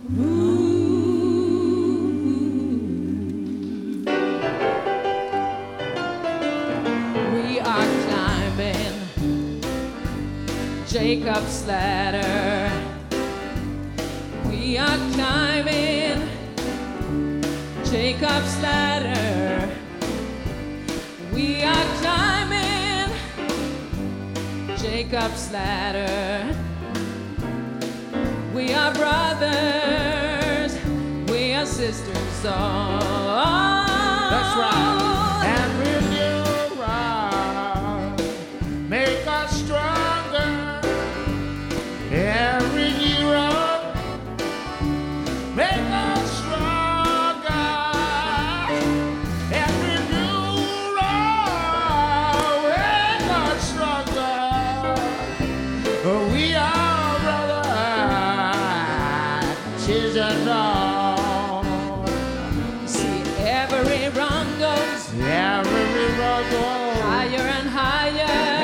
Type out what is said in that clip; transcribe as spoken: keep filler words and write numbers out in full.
We are climbing Jacob's ladder. We are climbing Jacob's ladder. We are climbing Jacob's ladder. We are brothers, we are sisters all. That's right. And with your rod, make us stronger. Every hero, make us stronger. Every new rod, make us stronger. We are brothers, sisters all. See, every rung goes Every rod goes higher and higher.